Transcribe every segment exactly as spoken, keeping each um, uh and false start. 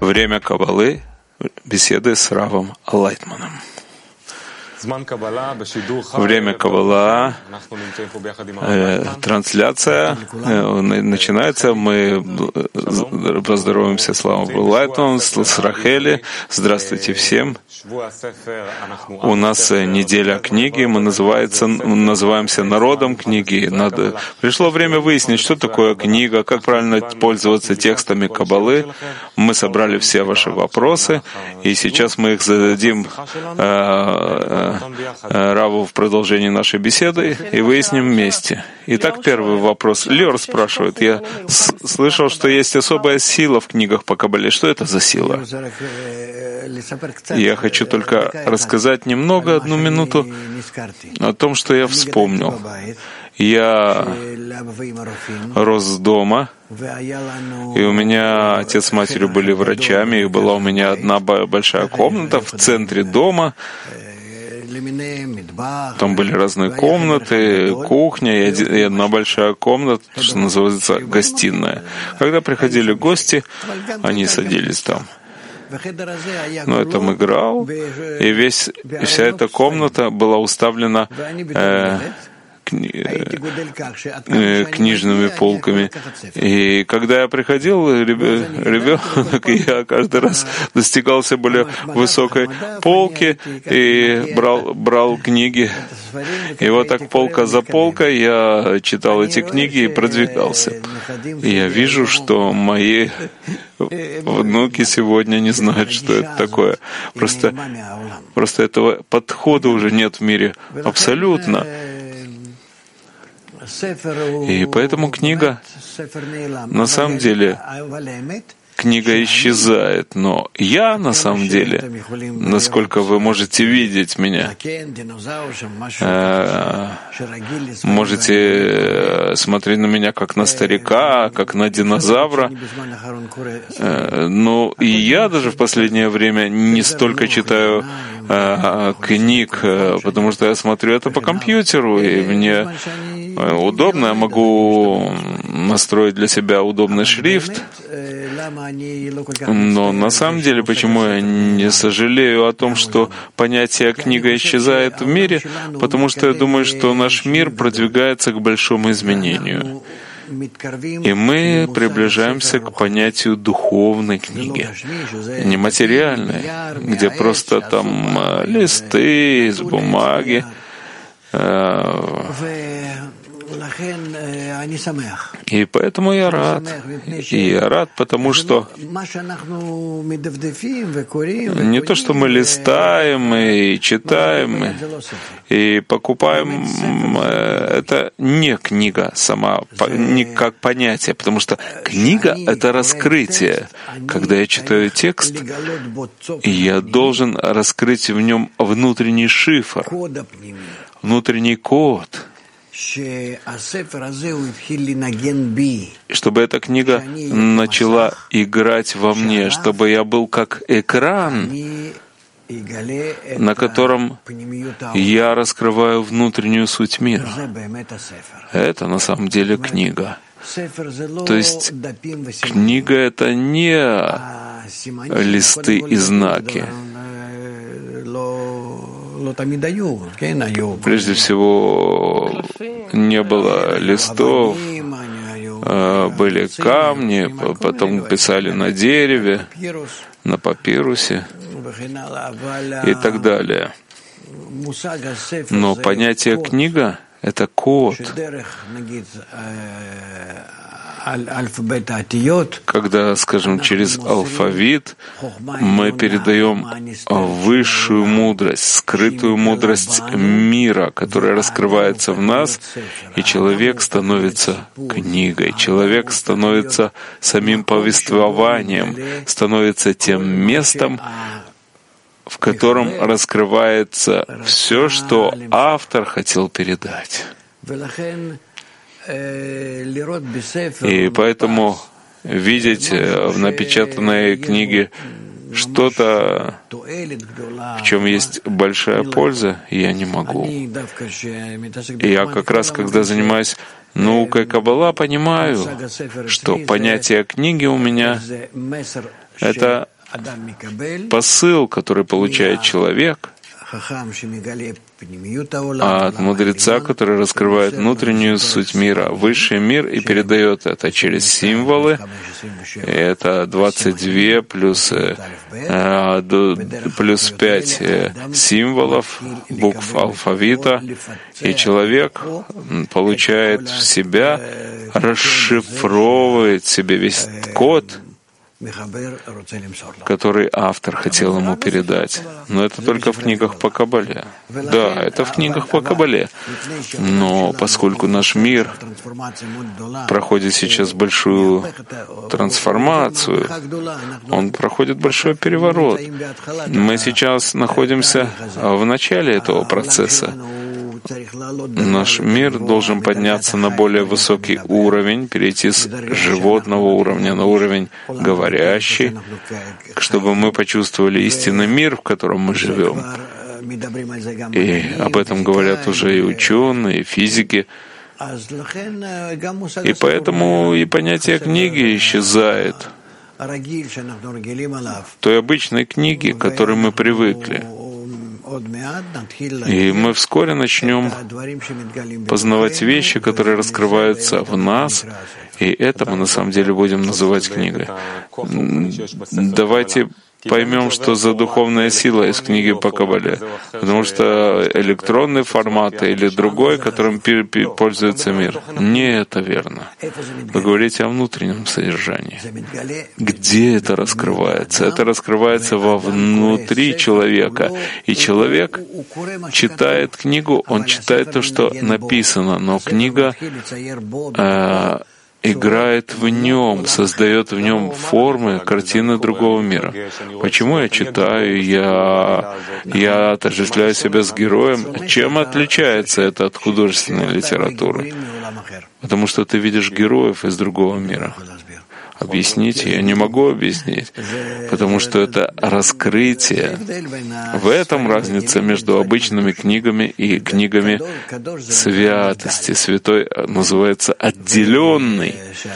Время Каббалы, беседы с Равом Лайтманом. Время Каббала, э, трансляция э, начинается. Мы поздороваемся с Равом Лайтманом, с Рахели. Здравствуйте всем. У нас неделя книги, мы называется, называемся народом книги. Надо... Пришло время выяснить, что такое книга, как правильно пользоваться текстами Каббалы. Мы собрали все ваши вопросы, и сейчас мы их зададим э, Раву в продолжении нашей беседы и выясним вместе. Итак, первый вопрос. Лёр спрашивает. Я с- слышал, что есть особая сила в книгах по Каббале. Что это за сила? Я хочу только рассказать немного, одну минуту, о том, что я вспомнил. Я рос дома, и у меня отец с матерью были врачами, и была у меня одна большая комната в центре дома. Там были разные комнаты, кухня и одна большая комната, что называется гостиная. Когда приходили гости, они садились там. Но я там играл, и весь, вся эта комната была уставлена э, книжными полками. И когда я приходил, ребенок, я каждый раз достигал все более высокой полки и брал, брал книги. И вот так полка за полкой я читал эти книги и продвигался. И я вижу, что мои внуки сегодня не знают, что это такое. Просто, просто этого подхода уже нет в мире абсолютно. И поэтому книга, на самом деле, книга исчезает, но я, на самом деле, насколько вы можете видеть меня, э, можете смотреть на меня как на старика, как на динозавра, э, но и я даже в последнее время не столько читаю э, книг, потому что я смотрю это по компьютеру, и мне удобно, я могу настроить для себя удобный шрифт. Но на самом деле, почему я не сожалею о том, что понятие «книга» исчезает в мире? Потому что я думаю, что наш мир продвигается к большому изменению. И мы приближаемся к понятию духовной книги, не материальной, где просто там листы из бумаги. И поэтому я рад. И я рад, потому что не то, что мы листаем и читаем и покупаем, это не книга сама, не как понятие, потому что книга — это раскрытие. Когда я читаю текст, я должен раскрыть в нем внутренний шифр, внутренний код, чтобы эта книга начала играть во мне, чтобы я был как экран, на котором я раскрываю внутреннюю суть мира. Это на самом деле книга. То есть книга — это не листы и знаки. Прежде всего, не было листов, были камни, потом писали на дереве, на папирусе и так далее. Но понятие «книга» — это код. Когда, скажем, через алфавит мы передаем высшую мудрость, скрытую мудрость мира, которая раскрывается в нас, и человек становится книгой, человек становится самим повествованием, становится тем местом, в котором раскрывается все, что автор хотел передать. И поэтому видеть в напечатанной книге что-то, в чем есть большая польза, я не могу. И я как раз, когда занимаюсь наукой Каббала, понимаю, что понятие книги у меня — это посыл, который получает человек, а от мудреца, который раскрывает внутреннюю суть мира, высший мир, и передает это через символы. Это двадцать два плюс, плюс пять символов, букв алфавита, и человек получает в себя, расшифровывает себе весь код, который автор хотел ему передать. Но это только в книгах по Кабале. Да, это в книгах по Кабале. Но поскольку наш мир проходит сейчас большую трансформацию, он проходит большой переворот. Мы сейчас находимся в начале этого процесса. Наш мир должен подняться на более высокий уровень, перейти с животного уровня на уровень говорящий, чтобы мы почувствовали истинный мир, в котором мы живем. И об этом говорят уже и ученые, и физики. И поэтому и понятие книги исчезает. Той обычной книги, к которой мы привыкли. И мы вскоре начнем познавать вещи, которые раскрываются в нас, и это мы на самом деле будем называть книгой. Давайте поймем, что за духовная сила из книги по Кабале. Потому что электронный формат или другой, которым пользуется мир, не это верно. Вы говорите о внутреннем содержании. Где это раскрывается? Это раскрывается вовнутри человека. И человек читает книгу, он читает то, что написано, но книга э, играет в нем, создает в нем формы, картины другого мира. Почему я читаю, я, я отождествляю себя с героем? Чем отличается это от художественной литературы? Потому что ты видишь героев из другого мира. Объясните, я не могу объяснить, потому что это раскрытие. В этом разница между обычными книгами и книгами святости. Святой называется отделенный.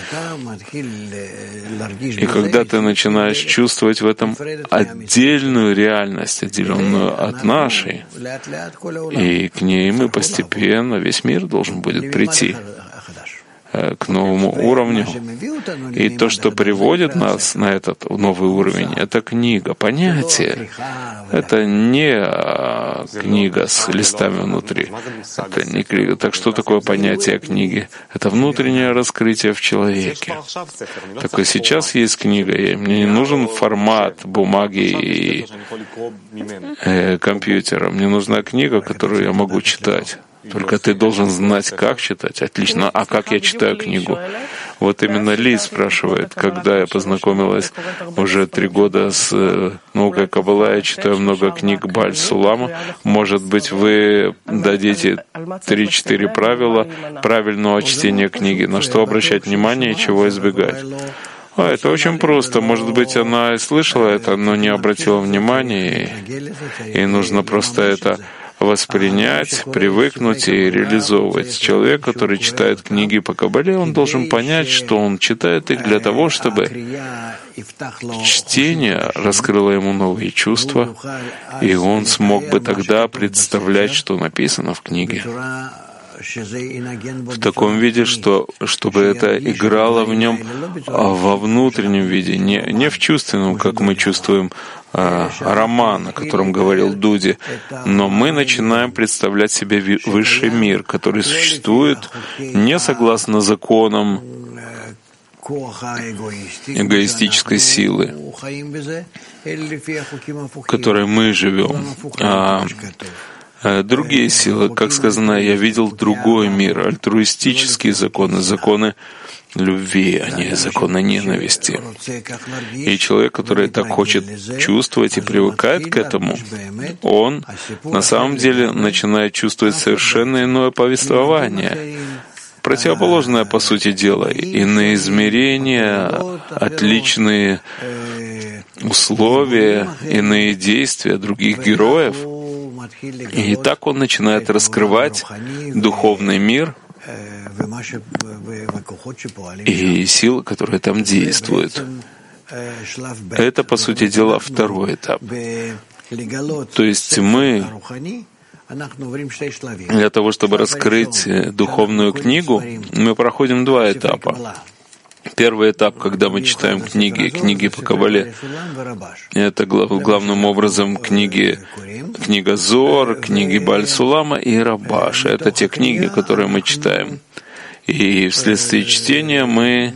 И когда ты начинаешь чувствовать в этом отдельную реальность, отделенную от нашей, и к ней мы постепенно, весь мир должен будет прийти к новому уровню. И то, что приводит нас на этот новый уровень, это книга, понятие. Это не книга с листами внутри. Это не книга. Так что такое понятие книги? Это внутреннее раскрытие в человеке. Так и сейчас есть книга, и мне не нужен формат бумаги и э, компьютера. Мне нужна книга, которую я могу читать. Только ты должен знать, как читать. Отлично. А как я читаю книгу? Вот именно Ли спрашивает, когда я познакомилась уже три года с наукой Каббала, я читаю много книг Бааль Сулама. Может быть, вы дадите три-четыре правила правильного чтения книги, на что обращать внимание и чего избегать. А, это очень просто. Может быть, она и слышала это, но не обратила внимания, и, и нужно просто это воспринять, привыкнуть и реализовывать. Человек, который читает книги по Кабале, он должен понять, что он читает их для того, чтобы чтение раскрыло ему новые чувства, и он смог бы тогда представлять, что написано в книге. В таком виде, что, чтобы это играло в нем во внутреннем виде, не, не в чувственном, как мы чувствуем а, роман, о котором говорил Дуди, но мы начинаем представлять себе высший мир, который существует не согласно законам эгоистической силы, в которой мы живем, а другие силы, как сказано, я видел другой мир, альтруистические законы, законы любви, а не законы ненависти. И человек, который так хочет чувствовать и привыкает к этому, он на самом деле начинает чувствовать совершенно иное повествование, противоположное по сути дела, иные измерения, отличные условия, иные действия других героев. И так он начинает раскрывать духовный мир и силы, которые там действуют. Это, по сути дела, второй этап. То есть мы, для того, чтобы раскрыть духовную книгу, мы проходим два этапа. Первый этап, когда мы читаем книги, книги по Кабале, это главным образом книги, книга Зор, книги Бааль Сулама и Рабаш. Это те книги, которые мы читаем. И вследствие чтения мы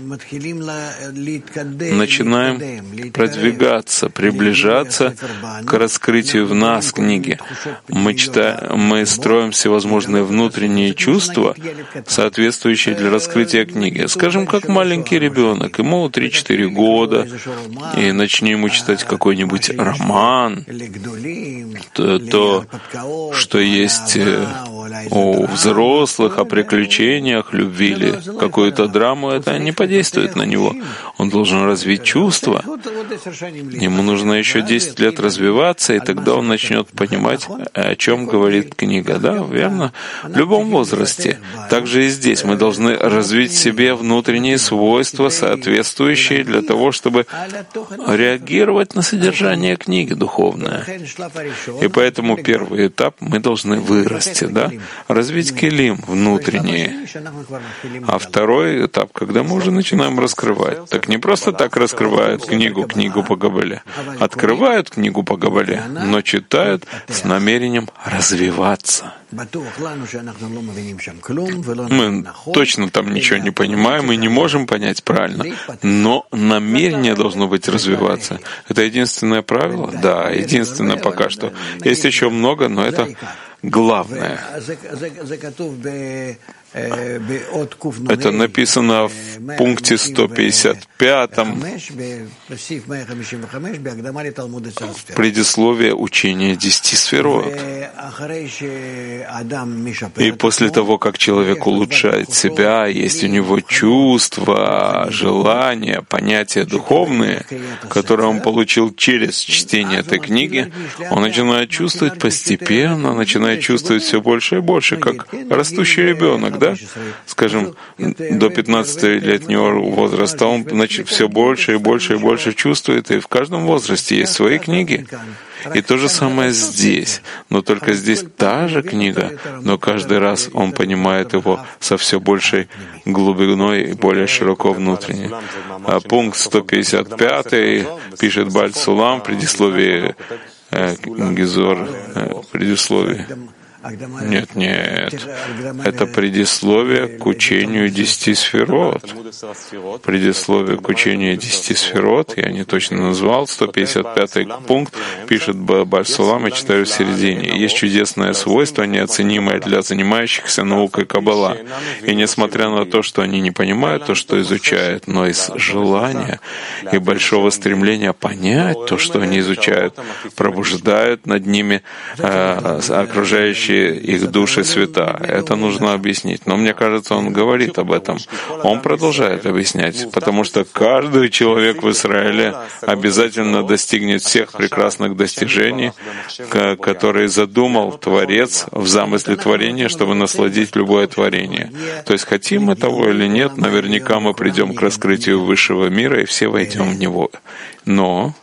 начинаем продвигаться, приближаться к раскрытию в нас книги. Мы, читаем, мы строим всевозможные внутренние чувства, соответствующие для раскрытия книги. Скажем, как маленький ребенок, ему три-четыре года, и начни ему читать какой-нибудь роман, то, то что есть у взрослых о приключениях, любви или какую-то драму, это не подействует на него. Он должен развить чувства. Ему нужно еще десять лет развиваться, и тогда он начнет понимать, о чем говорит книга. Да, верно? В любом возрасте. Также и здесь мы должны развить в себе внутренние свойства, соответствующие для того, чтобы реагировать на содержание книги духовное. И поэтому первый этап мы должны вырасти, да? Развить келим внутренние. А второй этап, когда мы уже начинаем раскрывать. Так не просто так раскрывают книгу, книгу по Кабале. Открывают книгу по Кабале, но читают с намерением развиваться. Мы точно там ничего не понимаем и не можем понять правильно, но намерение должно быть развиваться. Это единственное правило? Да, единственное пока что. Есть еще много, но это главное. Это написано в пункте сто пятьдесят пятом в предисловии учения десяти сферот. И после того, как человек улучшает себя, есть у него чувства, желания, понятия духовные, которые он получил через чтение этой книги, он начинает чувствовать постепенно, начинает чувствовать все больше и больше, как растущий ребенок, да? Скажем, до пятнадцатилетнего возраста он значит, все больше и больше и больше чувствует, и в каждом возрасте есть свои книги. И то же самое здесь, но только здесь та же книга, но каждый раз он понимает его со все большей глубиной и более широко внутренне. А пункт сто пятьдесят пять пишет Бааль Сулам в предисловии э, Гизор, э, предисловии. Нет, нет. Это предисловие к учению десяти сферот. Предисловие к учению десяти сферот, я не точно назвал, сто пятьдесят пятый пункт, пишет Бааль Сулам, я читаю в середине. Есть чудесное свойство, неоценимое для занимающихся наукой Каббала. И несмотря на то, что они не понимают то, что изучают, но из желания и большого стремления понять то, что они изучают, пробуждают над ними э, окружающие их души света. Это нужно объяснить. Но мне кажется, он говорит об этом. Он продолжает объяснять, потому что каждый человек в Израиле обязательно достигнет всех прекрасных достижений, которые задумал Творец в замысле творения, чтобы насладить любое творение. То есть, хотим мы того или нет, наверняка мы придем к раскрытию высшего мира и все войдем в него. Но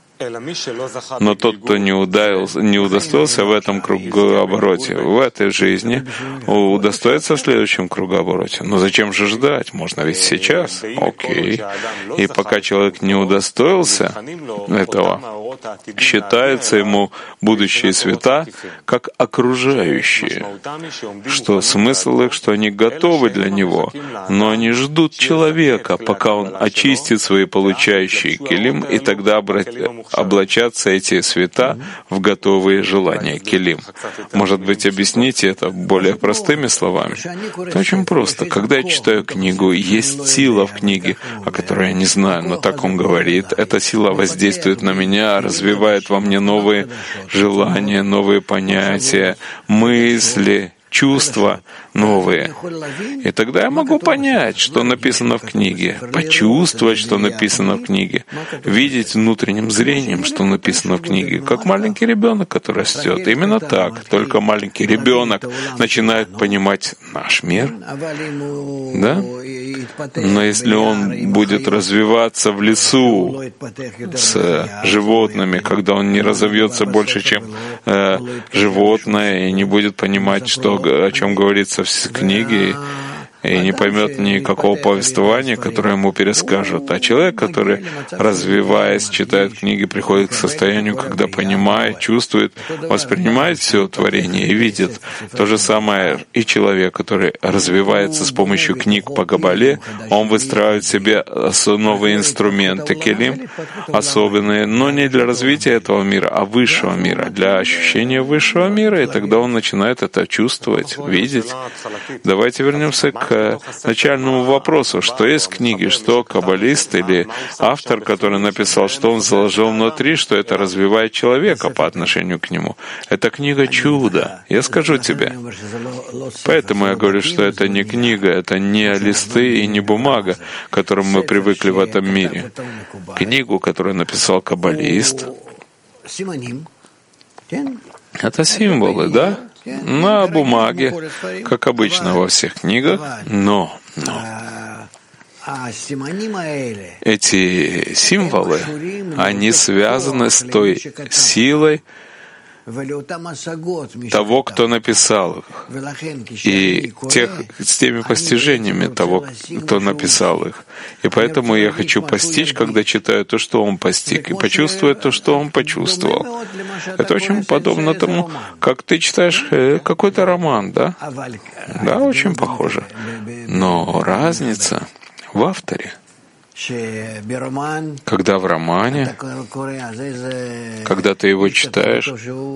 Но тот, кто не, ударился, не удостоился в этом кругообороте, в этой жизни, удостоится в следующем кругообороте. Но зачем же ждать? Можно ведь сейчас. Окей. И пока человек не удостоился этого, считаются ему будущие света как окружающие. Что смысл их, что они готовы для него, но они ждут человека, пока он очистит свои получающие келим, и тогда облачатся эти света в готовые желания келим. Может быть, объясните это более простыми словами? Это очень просто. Когда я читаю книгу, есть сила в книге, о которой я не знаю, но так он говорит. Эта сила воздействует на меня, развивает во мне новые желания, новые понятия, мысли, чувства новые. И тогда я могу понять, что написано в книге, почувствовать, что написано в книге, видеть внутренним зрением, что написано в книге, как маленький ребенок, который растет. Именно так. Только маленький ребенок начинает понимать наш мир. Да? Но если он будет развиваться в лесу с животными, когда он не разовьется больше, чем э, животное, и не будет понимать, что, о чем говорится в книге, и не поймет никакого повествования, которое ему перескажут. А человек, который, развиваясь, читает книги, приходит к состоянию, когда понимает, чувствует, воспринимает все творение и видит. То же самое и человек, который развивается с помощью книг по Кабале, он выстраивает себе новые инструменты, келим, особенные, но не для развития этого мира, а высшего мира, для ощущения высшего мира, и тогда он начинает это чувствовать, видеть. Давайте вернемся к начальному вопросу, что есть книги, что каббалист или автор, который написал, что он заложил внутри, что это развивает человека по отношению к нему. Это книга чуда. Я скажу тебе. Поэтому я говорю, что это не книга, это не листы и не бумага, к которым мы привыкли в этом мире. Книгу, которую написал каббалист, это символы, да? На бумаге, как обычно во всех книгах, но, но эти символы, они связаны с той силой того, кто написал их, и тех, с теми постижениями того, кто написал их. И поэтому я хочу постичь, когда читаю то, что он постиг, и почувствовать то, что он почувствовал. Это очень подобно тому, как ты читаешь какой-то роман, да? Да, очень похоже. Но разница в авторе. Когда в романе, когда ты его читаешь,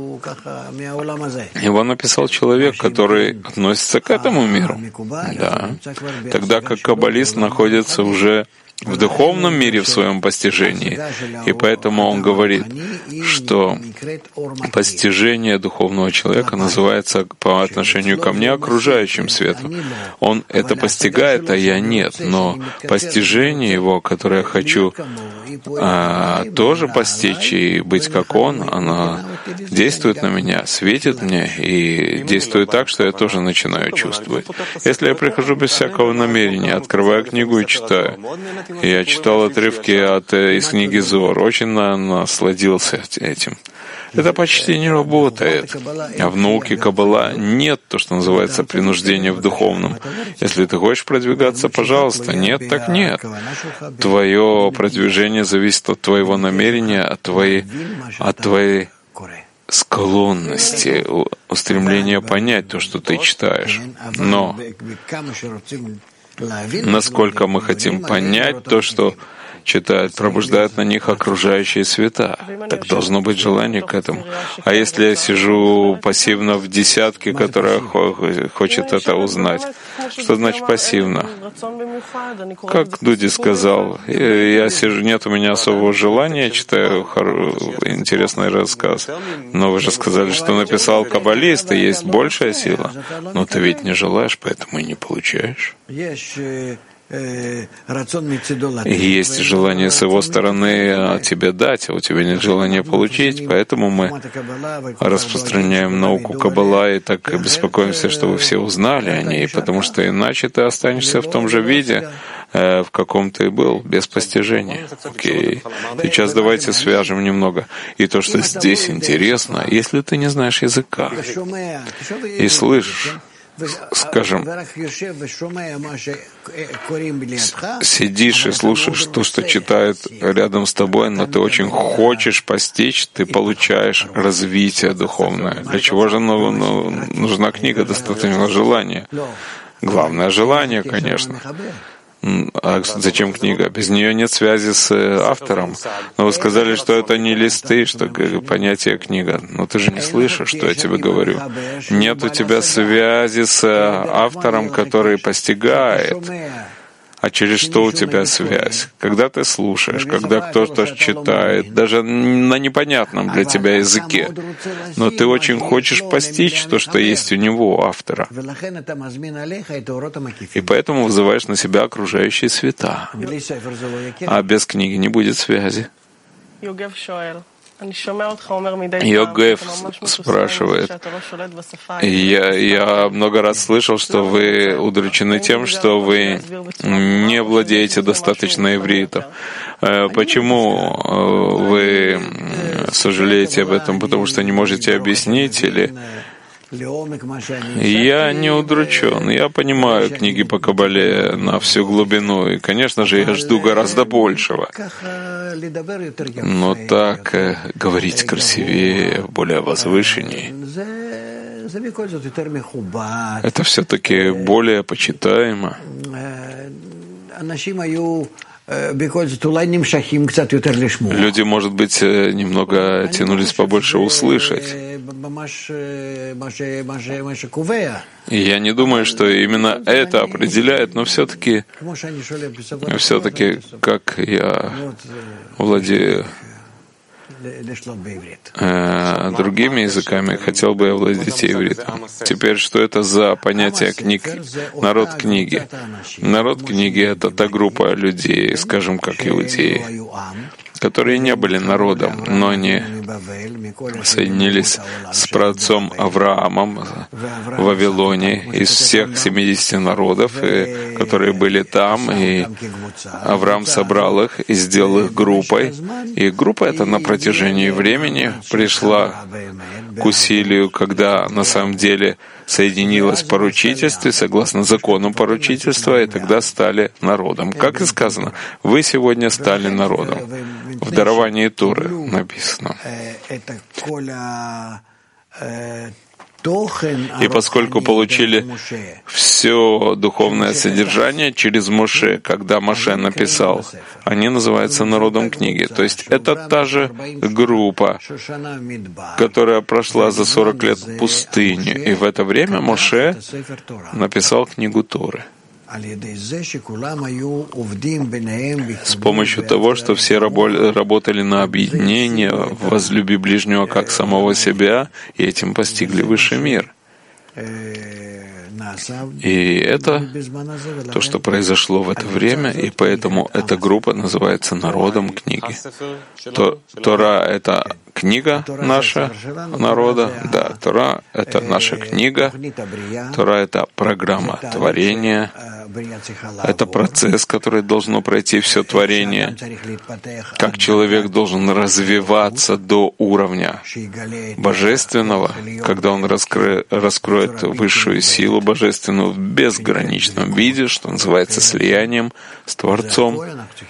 его написал человек, который относится к этому миру. Да. Тогда как каббалист находится уже в духовном мире в своем постижении. И поэтому он говорит, что постижение духовного человека называется по отношению ко мне окружающим светом. Он это постигает, а я нет. Но постижение его, которое я хочу а, тоже постичь и быть как он, оно действует на меня, светит мне и действует так, что я тоже начинаю чувствовать. Если я прихожу без всякого намерения, открываю книгу и читаю, я читал отрывки от, из книги Зоар, очень насладился этим. Это почти не работает. А в науке Каббала нет то, что называется принуждение в духовном. Если ты хочешь продвигаться, пожалуйста. Нет, так нет. Твое продвижение зависит от твоего намерения, от твоей, от твоей склонности, устремления понять то, что ты читаешь. Но насколько мы хотим понять то, что читают, пробуждают на них окружающие света. Так должно быть желание к этому. А если я сижу пассивно в десятке, которая хочет это узнать, что значит пассивно? Как Дуди сказал, я сижу, нет у меня особого желания, читаю интересный рассказ. Но вы же сказали, что написал каббалист, и есть большая сила. Но ты ведь не желаешь, поэтому и не получаешь. Есть желание с его стороны тебе дать, а у тебя нет желания получить, поэтому мы распространяем науку Каббала и так беспокоимся, чтобы все узнали о ней, потому что иначе ты останешься в том же виде, в каком ты был, без постижения. Окей. Сейчас давайте свяжем немного. И то, что здесь интересно, если ты не знаешь языка и слышишь, скажем, сидишь и слушаешь то, что читают рядом с тобой, но ты очень хочешь постичь, ты получаешь развитие духовное. Для чего же ну, ну, нужна книга? Достаточно желания. Главное — желание, конечно. А зачем книга? Без нее нет связи с автором. Но вы сказали, что это не листы, что понятие книга. Но ты же не слышишь, что я тебе говорю. Нет у тебя связи с автором, который постигает. А через что у тебя связь? Когда ты слушаешь, когда кто-то читает, даже на непонятном для тебя языке, но ты очень хочешь постичь то, что есть у него, автора. И поэтому вызываешь на себя окружающие света. А без книги не будет связи. Йогеф спрашивает, я, я много раз слышал, что вы удручены тем, что вы не владеете достаточно ивритом. Почему вы сожалеете об этом? Потому что не можете объяснить или... Я не удручен, я понимаю книги по Кабале на всю глубину, и, конечно же, я жду гораздо большего. Но так говорить красивее, более возвышеннее, это все-таки более почитаемо. Люди, может быть, немного тянулись побольше услышать. И я не думаю, что именно это определяет, но все-таки, все-таки, как я владею э, другими языками, хотел бы я владеть ивритом. Теперь, что это за понятие книг? Народ книги. Народ книги — это та группа людей, скажем, как иудеи, которые не были народом, но они соединились с праотцом Авраамом в Вавилоне из всех семидесяти народов, и, которые были там, и Авраам собрал их и сделал их группой. И группа эта на протяжении времени пришла к усилию, когда на самом деле соединилась в поручительстве, согласно закону поручительства, и тогда стали народом. Как и сказано, вы сегодня стали народом. В даровании Торы написано. И поскольку получили все духовное содержание через Моше, когда Моше написал, они называются народом книги. То есть это та же группа, которая прошла за сорок лет пустыню. И в это время Моше написал книгу Торы. С помощью того, что все работали на объединение, возлюби ближнего как самого себя, и этим постигли высший мир. И это то, что произошло в это время, и поэтому эта группа называется народом книги. То, Тора — это книга наша народа, да, Тора — это наша книга, Тора — это программа творения, это процесс, который должно пройти все творение, как человек должен развиваться до уровня божественного, когда он раскро... раскроет высшую силу божественную в безграничном виде, что называется слиянием с Творцом.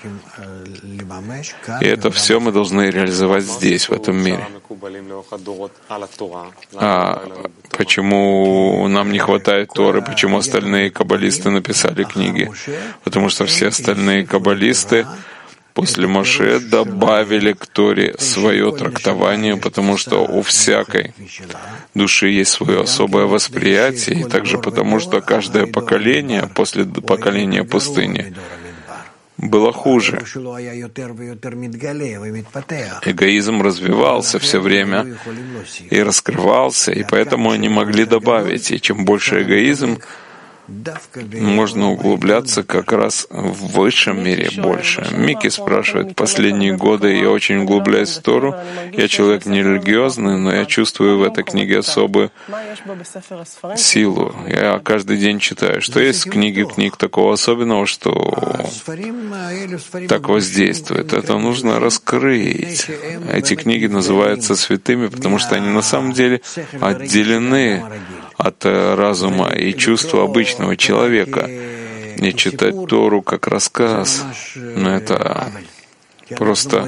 И это все мы должны реализовать здесь, в этом мире. А почему нам не хватает Торы, почему остальные каббалисты написали книги? Потому что все остальные каббалисты после Моше добавили к Торе свое трактование, потому что у всякой души есть свое особое восприятие, и также потому, что каждое поколение после поколения пустыни было хуже. Эгоизм развивался все время и раскрывался, и поэтому они могли добавить. И чем больше эгоизм, можно углубляться как раз в высшем мире больше. Микки спрашивает, последние годы я очень углубляюсь в Тору. Я человек не религиозный, но я чувствую в этой книге особую силу. Я каждый день читаю, что есть в книге книг такого особенного, что так воздействует. Это нужно раскрыть. Эти книги называются святыми, потому что они на самом деле отделены от разума и чувства обычного человека. И читать Тору как рассказ, ну, это просто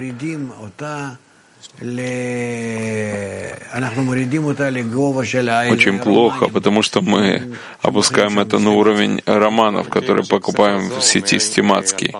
очень плохо, потому что мы опускаем это на уровень романов, которые покупаем в сети Стиматский.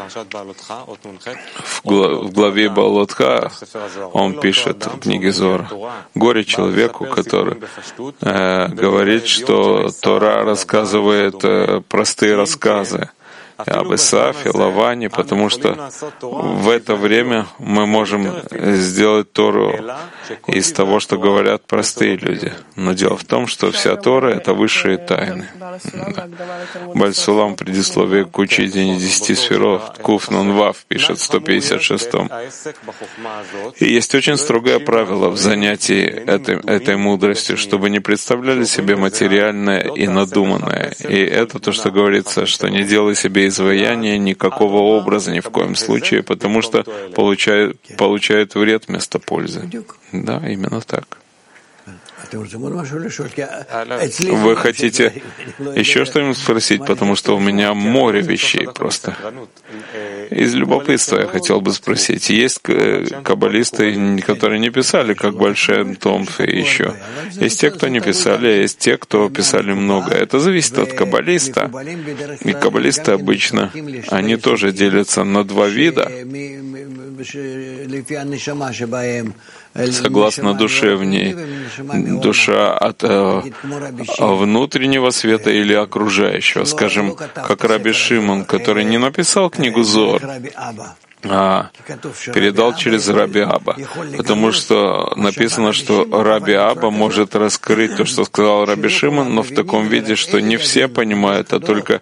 В главе Баалотха он пишет в книге Зор: «Горе человеку, который э, говорит, что Тора рассказывает э, простые рассказы». об Исаафе, Лаване, потому что в это время мы можем сделать Тору из того, что говорят простые люди. Но дело в том, что вся Тора — это высшие тайны. Да. Бальсулам в предисловии к учению десяти сферот, Куф Нун Вав, пишет в сто пятьдесят шестом. И есть очень строгое правило в занятии этой, этой мудростью, чтобы не представляли себе материальное и надуманное. И это то, что говорится, что не делай себе изваяния никакого образа ни в коем случае, потому что получает, получает вред вместо пользы. Да, именно так. Вы хотите еще что-нибудь спросить, потому что у меня море вещей просто. Из любопытства я хотел бы спросить. Есть каббалисты, которые не писали, как Большой Томф и еще. Есть те, кто не писали, а есть те, кто писали много. Это зависит от каббалиста. И каббалисты обычно, они тоже делятся на два вида. Согласно душе в ней, душа от э, внутреннего света или окружающего. Скажем, как Раби Шимон, который не написал книгу Зор, а передал через Раби Аба. Потому что написано, что Раби Аба может раскрыть то, что сказал Раби Шимон, но в таком виде, что не все понимают, а только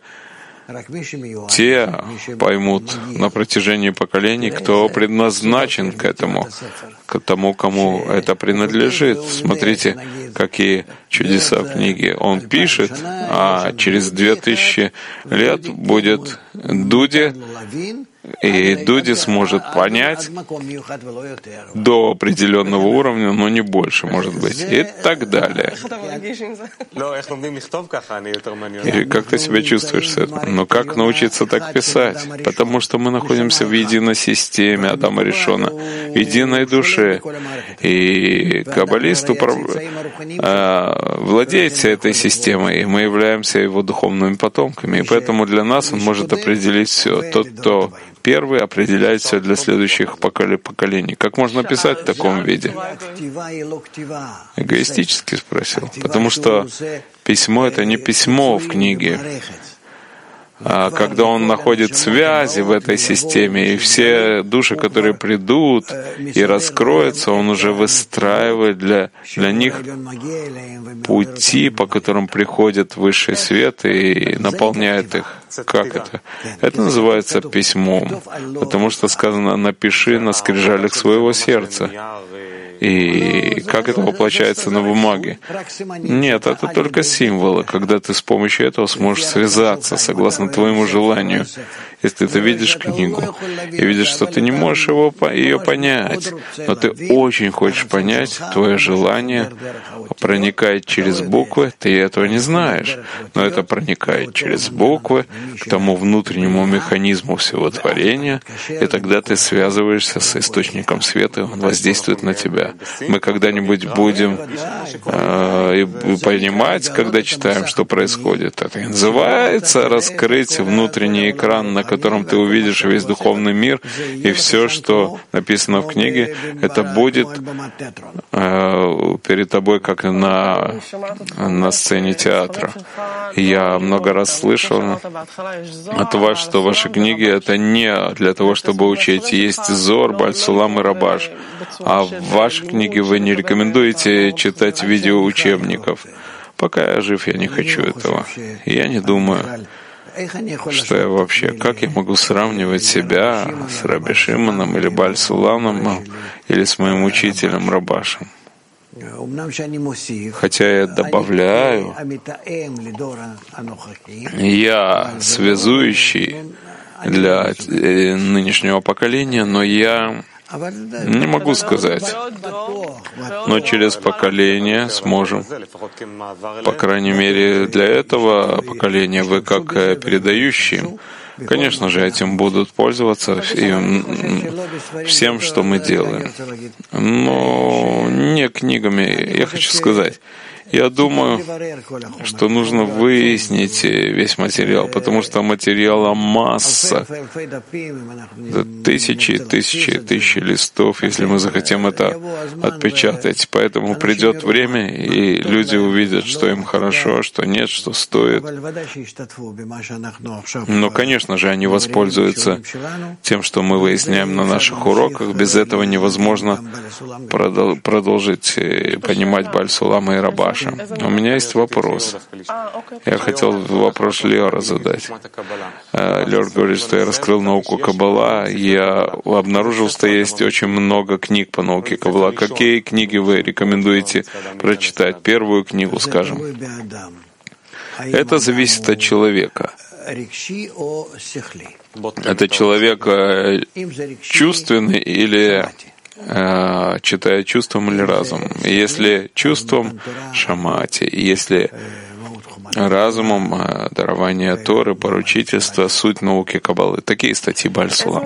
те поймут на протяжении поколений, кто предназначен к этому, к тому, кому это принадлежит. Смотрите, какие чудеса в книге. Он пишет, а через две тысячи лет будет Дуди, и Дуди сможет понять до определенного уровня, но не больше, может быть, и так далее. И как ты себя чувствуешь с этим? Но как научиться так писать? Потому что мы находимся в единой системе Адама Ришона, в единой душе. И каббалист владеет всей этой системой, и мы являемся его духовными потомками. И поэтому для нас он может определить все. Тот, кто первый, определяет все для следующих поколений. Как можно писать в таком виде? Эгоистически спросил. Потому что письмо — это не письмо в книге. А когда он находит связи в этой системе, и все души, которые придут и раскроются, он уже выстраивает для, для них пути, по которым приходит высший свет и наполняет их. Как это? Это называется письмом, потому что сказано «напиши на скрижалях своего сердца». И как это воплощается на бумаге? Нет, это только символы, когда ты с помощью этого сможешь связаться согласно твоему желанию. Если ты видишь книгу и видишь, что ты не можешь его, ее понять, но ты очень хочешь понять, твое желание проникает через буквы, ты этого не знаешь, но это проникает через буквы к тому внутреннему механизму всего творения, и тогда ты связываешься с источником света, он воздействует на тебя. Мы когда-нибудь будем э, понимать, когда читаем, что происходит. Это называется раскрыть внутренний экран, на котором ты увидишь весь духовный мир, и все, что написано в книге, это будет э, перед тобой, как на, на сцене театра. Я много раз слышал от вас, что ваши книги — это не для того, чтобы учить. Есть Зор, Бальсулам и Рабаш. А в ваши книги вы не рекомендуете читать видеоучебников. Пока я жив, я не хочу этого. Я не думаю, что я вообще, как я могу сравнивать себя с Раби Шимоном или Бальсуламом или с моим учителем Рабашем? Хотя я добавляю, я связующий для нынешнего поколения, но я не могу сказать, но через поколение сможем. По крайней мере, для этого поколения вы как передающие, конечно же, этим будут пользоваться и всем, что мы делаем. Но не книгами. Я хочу сказать, Я думаю, что нужно выяснить весь материал, потому что материала масса. Тысячи, тысячи, тысячи листов, если мы захотим это отпечатать. Поэтому придет время, и люди увидят, что им хорошо, что нет, что стоит. Но, конечно же, они воспользуются тем, что мы выясняем на наших уроках. Без этого невозможно продолжить понимать Бааль Сулама и Рабаша. У меня есть вопрос. Я хотел вопрос Леора задать. Леор говорит, что я раскрыл науку Каббала. Я обнаружил, что есть очень много книг по науке Каббала. Какие книги вы рекомендуете прочитать? Первую книгу, скажем. Это зависит от человека. Это человек чувственный или э, читает чувством или разумом. Если чувством — шамати, если разумом — дарование Торы, поручительство, суть науки Каббалы. Такие статьи Бааль Сулам.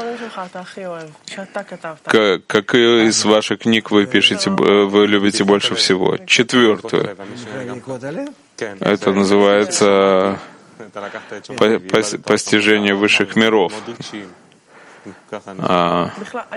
Какую из ваших книг вы пишете, вы любите больше всего? Четвертую. Это называется постижение высших миров. А,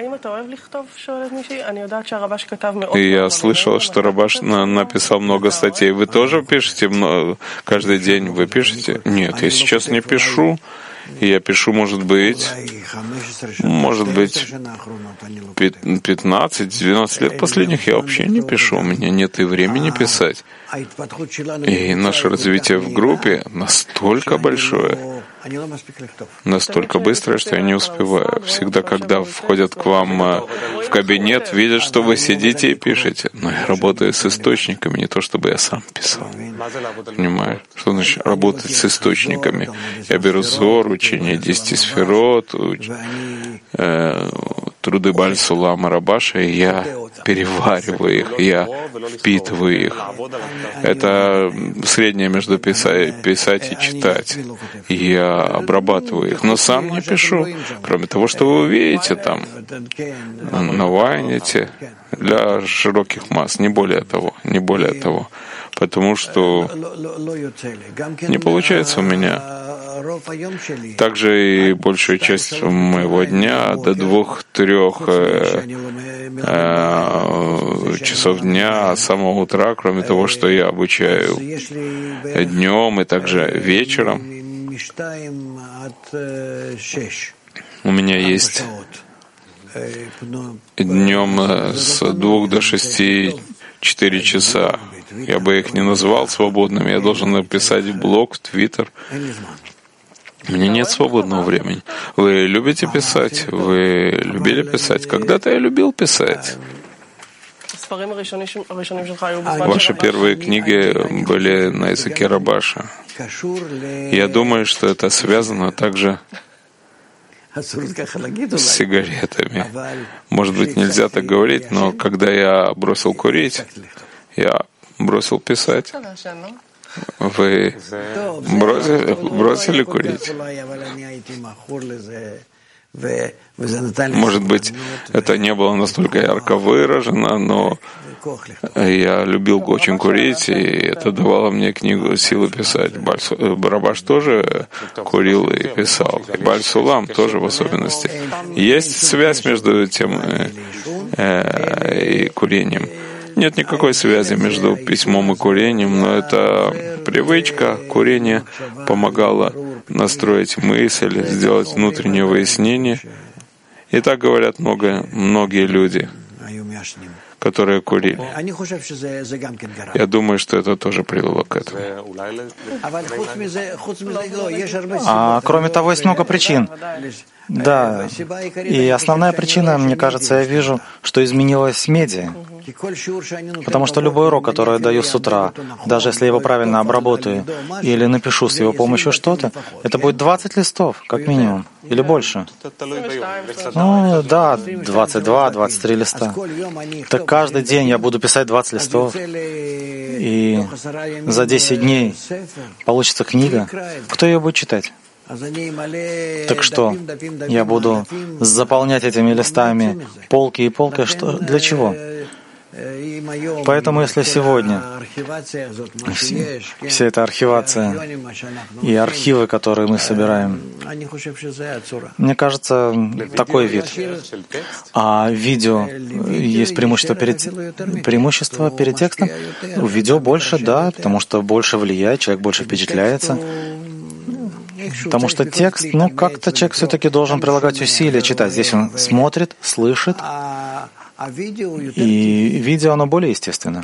и я слышал, что Рабаш написал много статей. Вы тоже пишете много, каждый день? Вы пишете? Нет, я сейчас не пишу. Я пишу, может быть, может быть, пятнадцать-двенадцать лет последних я вообще не пишу. У меня нет и времени писать. И наше развитие в группе настолько большое, настолько быстрое, что я не успеваю. Всегда, когда входят к вам в кабинет, видят, что вы сидите и пишете. Но я работаю с источниками, не то чтобы я сам писал. Понимаешь? Что значит работать с источниками? Я беру Зор, учение десяти сферот, уч... э, труды Бааль Сулама Рабаша, и я перевариваю их, я впитываю их. Это среднее между писать, писать и читать. Я обрабатываю их, но сам не пишу, кроме того, что вы увидите там на Вайнете для широких масс, не более того, не более того. Потому что не получается у меня. Также и большая часть моего дня до двух-трех э, э, часов дня с самого утра, кроме того, что я обучаю днем и также вечером. У меня есть днем с двух до шести четыре часа. Я бы их не назвал свободными. Я должен написать в блог, в Твиттер. У меня нет свободного времени. Вы любите писать? Вы любили писать? Когда-то я любил писать. Ваши первые книги были на языке Рабаша. Я думаю, что это связано также с сигаретами. Может быть, нельзя так говорить, но когда я бросил курить, я бросил писать. Вы бросили, бросили курить? Может быть, это не было настолько ярко выражено, но я любил очень курить, и это давало мне книгу силы писать. Рабаш тоже курил и писал. И Бааль Сулам тоже в особенности. Есть связь между этим и курением. Нет никакой связи между письмом и курением, но это привычка. Курение помогало настроить мысль, сделать внутреннее выяснение. И так говорят много, многие люди, которые курили. Я думаю, что это тоже привело к этому. А кроме того, есть много причин. Да, и основная причина, мне кажется, я вижу, что изменилась медиа. Потому что любой урок, который я даю с утра, даже если я его правильно обработаю или напишу с его помощью что-то, это будет двадцать листов, как минимум, или больше. Ну, да, двадцать два, двадцать три листа. Так каждый день я буду писать двадцать листов, и за десять дней получится книга. Кто ее будет читать? Так что, я буду заполнять этими листами полки и полки, что, для чего? Поэтому если сегодня вся эта архивация и архивы, которые мы собираем, мне кажется, такой вид. А видео есть преимущество перед, преимущество перед текстом. У видео больше, да, потому что больше влияет, человек больше впечатляется. Потому что текст, ну, как-то человек все-таки должен прилагать усилия читать. Здесь он смотрит, слышит, и видео, оно более естественно.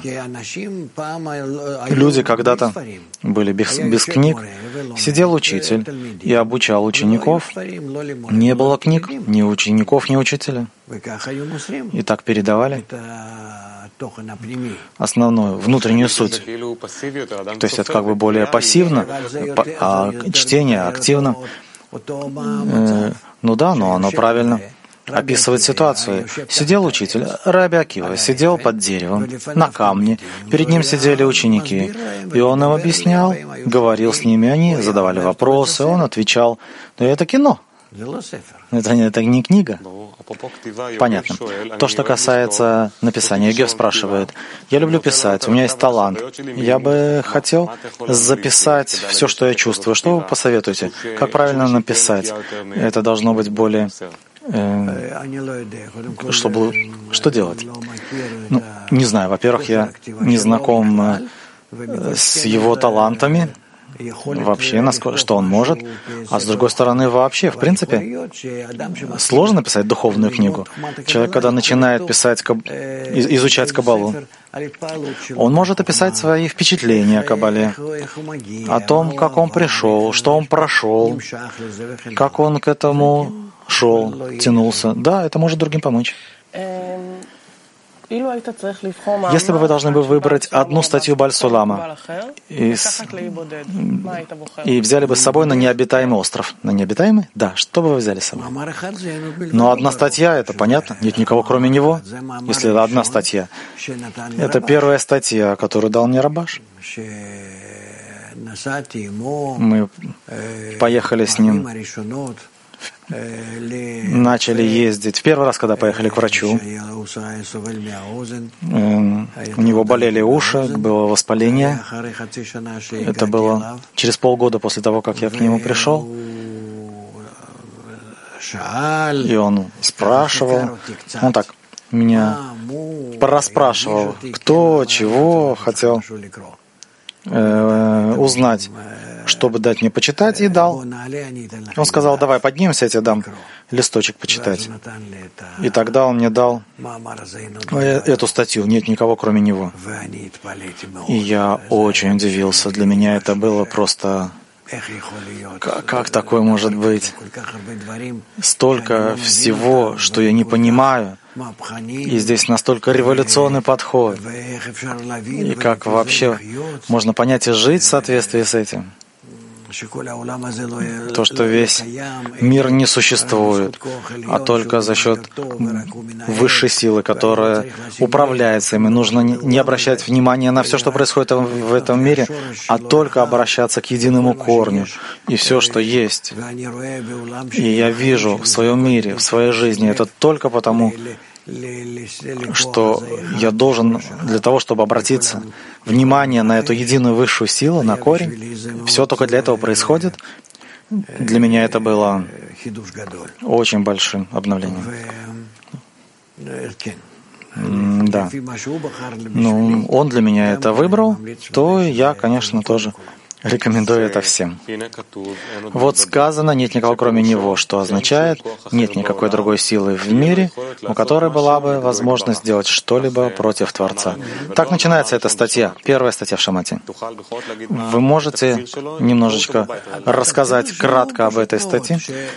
Люди когда-то были без, без книг. Сидел учитель и обучал учеников. Не было книг, ни учеников, ни учителя. И так передавали основную, внутреннюю суть. То есть это как бы более пассивно, а чтение активно. Э, ну да, но оно правильно описывает ситуацию. Сидел учитель, Раби Акива, сидел под деревом, на камне, перед ним сидели ученики, и он им объяснял, говорил с ними, они задавали вопросы, он отвечал. Но это кино. Это, это не книга. Понятно. То, что касается написания, Гев спрашивает, я люблю писать, у меня есть талант. Я бы хотел записать все, что я чувствую. Что вы посоветуете? Как правильно написать? Это должно быть более... Э, чтобы, что делать? Ну, не знаю. Во-первых, я не знаком э, с его талантами, вообще, насколько, что он может, а с другой стороны, вообще, в принципе, сложно написать духовную книгу. Человек, когда начинает писать, изучать Каббалу, он может описать свои впечатления о Каббале, о том, как он пришел, что он прошел, как он к этому шел, тянулся. Да, это может другим помочь. Если бы вы должны были выбрать одну статью Баль-Сулама и, и взяли бы с собой на необитаемый остров. На необитаемый? Да. Что бы вы взяли с собой? Но одна статья, это понятно, нет никого кроме него. Если это одна статья. Это первая статья, которую дал мне Рабаш. Мы поехали с ним, начали ездить. В первый раз, когда поехали к врачу, у него болели уши, было воспаление. Это было через полгода после того, как я к нему пришел. И он спрашивал, он так меня порасспрашивал, кто, чего хотел э, узнать, чтобы дать мне почитать, и дал. Он сказал, давай поднимемся, я тебе дам листочек почитать. И тогда он мне дал эту статью, нет никого кроме него. И я очень удивился. Для меня это было просто... Как, как такое может быть? Столько всего, что я не понимаю. И здесь настолько революционный подход. И как вообще можно понять и жить в соответствии с этим? То, что весь мир не существует, а только за счет высшей силы, которая управляется ими. Нужно не обращать внимания на все, что происходит в этом мире, а только обращаться к единому корню. И все, что есть. И я вижу в своем мире, в своей жизни, это только потому, что я должен для того, чтобы обратиться внимание на эту единую высшую силу, на корень, все только для этого происходит. Для меня это было очень большим обновлением. Да. Ну, он для меня это выбрал, то я, конечно, тоже рекомендую это всем. Вот сказано, нет никого кроме него, что означает, нет никакой другой силы в мире, у которой была бы возможность сделать что-либо против Творца. Так начинается эта статья, первая статья в Шамате. Вы можете немножечко рассказать кратко об этой статье?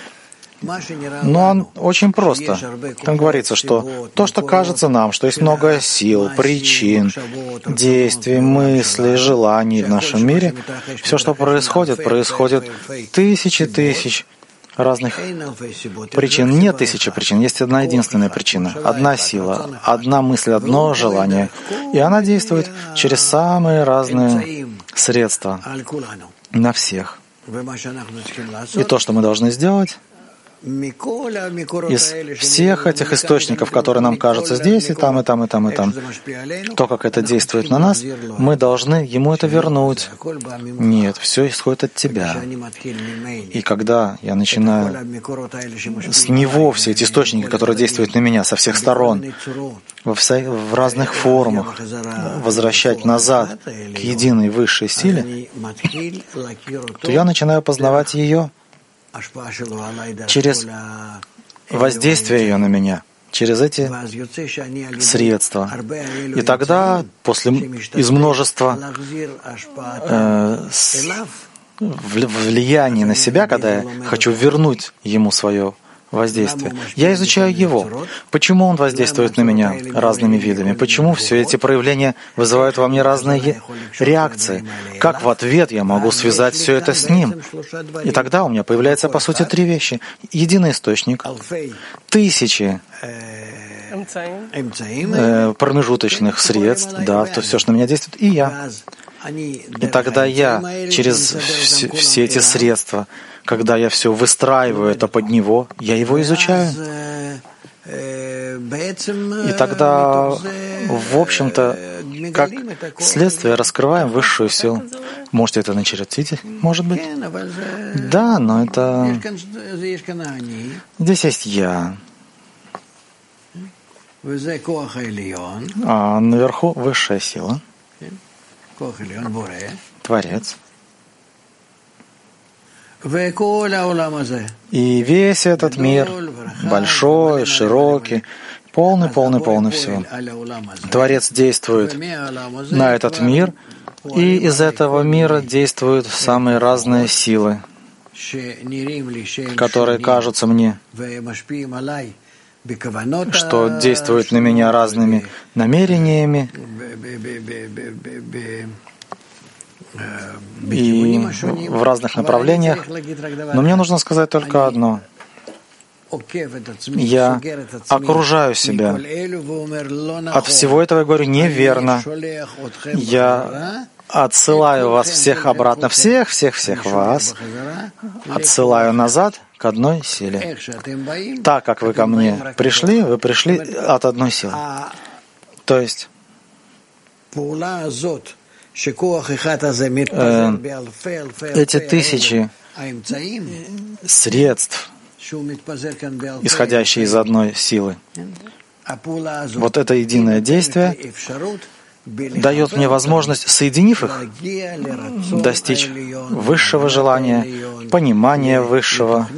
Но очень просто. Там говорится, что то, что кажется нам, что есть много сил, причин, действий, мыслей, желаний в нашем мире, все, что происходит, происходит тысячи тысяч разных причин. Нет тысячи причин, есть одна единственная причина, одна сила, одна мысль, одно желание. И она действует через самые разные средства на всех. И то, что мы должны сделать, Из всех этих источников, которые нам кажутся здесь, и там, и там, и там, и там, то, как это действует на нас, мы должны ему это вернуть. Нет, все исходит от тебя. И когда я начинаю с него все эти источники, которые действуют на меня со всех сторон, во вся, в разных формах, возвращать назад к единой высшей силе, то я начинаю познавать ее через воздействие ее на меня, через эти средства. И тогда, после из множества э, влияний на себя, когда я хочу вернуть ему свое воздействие, я изучаю его. Почему он воздействует на меня разными видами? Почему все эти проявления вызывают во мне разные реакции? Как в ответ я могу связать все это с ним? И тогда у меня появляется, по сути, три вещи. Единый источник, тысячи э, промежуточных средств, да, то все, что на меня действует, и я. И тогда я через все, все эти средства, когда я все выстраиваю это под него, я его изучаю. И тогда, в общем-то, как следствие, раскрываем высшую силу. Можете это начертить, может быть? Да, но это... Здесь есть я. А наверху высшая сила. Творец. И весь этот мир, большой, широкий, полный, полный, полный всего. Творец действует на этот мир, и из этого мира действуют самые разные силы, которые кажутся мне, что действуют на меня разными намерениями и в разных направлениях. Но мне нужно сказать только одно. Я окружаю себя. От всего этого я говорю неверно. Я отсылаю вас всех обратно, всех, всех, всех вас, отсылаю назад к одной силе. Так как вы ко мне пришли, вы пришли от одной силы. То есть э, эти тысячи средств, исходящие из одной силы, вот это единое действие дает мне возможность, соединив их, достичь высшего желания, понимания высшего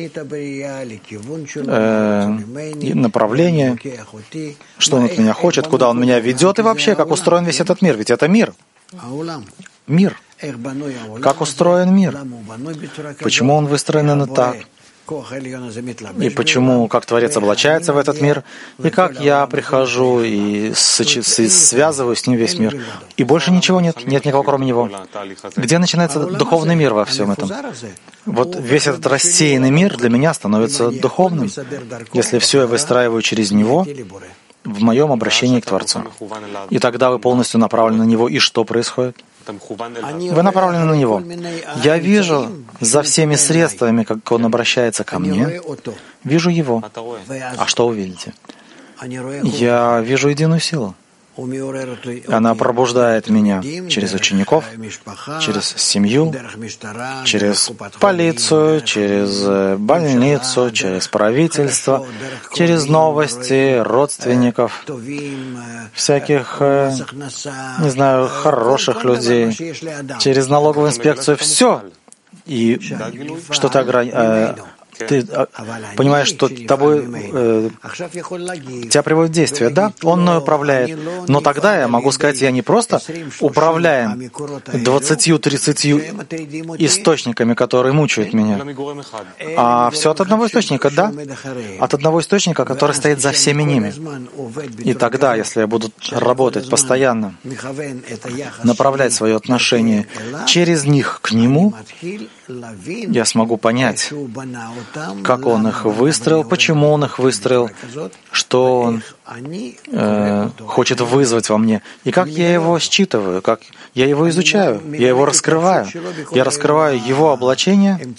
э, направления, что он от меня хочет, куда он меня ведет и вообще, как устроен весь этот мир. Ведь это мир. Мир. Как устроен мир? Почему он выстроен именно так? И почему, как Творец облачается в этот мир, и как я прихожу и связываю с ним весь мир. И больше ничего нет, нет никого кроме него. Где начинается духовный мир во всем этом? Вот весь этот рассеянный мир для меня становится духовным, если все я выстраиваю через него, в моем обращении к Творцу. И тогда вы полностью направлены на Него, и что происходит? Вы направлены на Него. Я вижу за всеми средствами, как Он обращается ко мне, вижу Его. А что увидите? Я вижу единую силу. Она пробуждает меня через учеников, через семью, через полицию, через больницу, через правительство, через новости, родственников, всяких, не знаю, хороших людей, через налоговую инспекцию. Все. И что-то ограничено. Ты понимаешь, что тобой, э, тебя приводит в действие. Да, он мной управляет. Но тогда я могу сказать, я не просто управляем двадцатью-тридцатью источниками, которые мучают меня, а все от одного источника, да? От одного источника, который стоит за всеми ними. И тогда, если я буду работать постоянно, направлять свое отношение через них к Нему, я смогу понять, как Он их выстроил, почему Он их выстроил, что Он э, хочет вызвать во мне, и как я его считываю, как я его изучаю, я его раскрываю. Я раскрываю его облачение